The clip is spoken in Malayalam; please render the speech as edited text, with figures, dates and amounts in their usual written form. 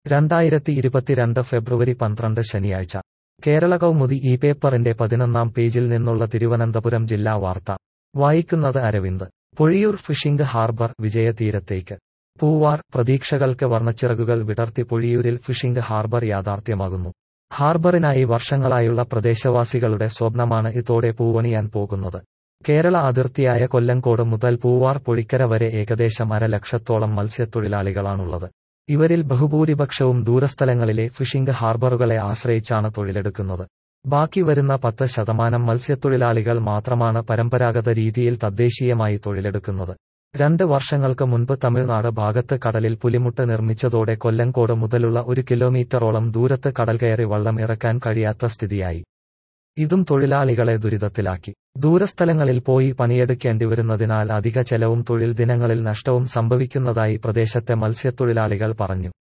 2022 ഫെബ്രുവരി 12 ശനിയാഴ്ച കേരള കൗമുദി ഈ പേപ്പറിന്റെ 11-ാം പേജിൽ നിന്നുള്ള തിരുവനന്തപുരം ജില്ലാ വാർത്ത വായിക്കുന്നത് അരവിന്ദ്. പൊഴിയൂർ ഫിഷിംഗ് ഹാർബർ വിജയതീരത്തേക്ക്. പൂവാർ, പ്രതീക്ഷകൾക്ക് വർണ്ണച്ചിറകുകൾ വിടർത്തി പൊഴിയൂരിൽ ഫിഷിംഗ് ഹാർബർ യാഥാർത്ഥ്യമാകുന്നു. ഹാർബറിനായി വർഷങ്ങളായുള്ള പ്രദേശവാസികളുടെ സ്വപ്നമാണ് ഇതോടെ പൂവണിയാൻ പോകുന്നത്. കേരള അതിർത്തിയായ കൊല്ലങ്കോട് മുതൽ പൂവാർ പൊഴിക്കര വരെ ഏകദേശം 1,00,000-ത്തോളം മത്സ്യത്തൊഴിലാളികളാണുള്ളത്. ഇവരിൽ ബഹുഭൂരിപക്ഷവും ദൂരസ്ഥലങ്ങളിലെ ഫിഷിംഗ് ഹാർബറുകളെ ആശ്രയിച്ചാണ് തൊഴിലെടുക്കുന്നത്. ബാക്കി വരുന്ന 10% മത്സ്യത്തൊഴിലാളികൾ മാത്രമാണ് പരമ്പരാഗത രീതിയിൽ തദ്ദേശീയമായി തൊഴിലെടുക്കുന്നത്. 2 വർഷങ്ങൾക്ക് മുൻപ് തമിഴ്നാട് ഭാഗത്ത് കടലിൽ പുലിമുട്ട് നിർമ്മിച്ചതോടെ കൊല്ലങ്കോട് മുതലുള്ള 1 കിലോമീറ്ററോളം ദൂരത്ത് കടൽ കയറി വള്ളം ഇറക്കാൻ കഴിയാത്ത സ്ഥിതിയായി. ഇതും തൊഴിലാളികളെ ദുരിതത്തിലാക്കി. ദൂരസ്ഥലങ്ങളിൽ പോയി പണിയെടുക്കേണ്ടിവരുന്നതിനാൽ അധിക ചെലവും തൊഴിൽ ദിനങ്ങളിൽ നഷ്ടവും സംഭവിക്കുന്നതായി പ്രദേശത്തെ മത്സ്യത്തൊഴിലാളികൾ പറഞ്ഞു.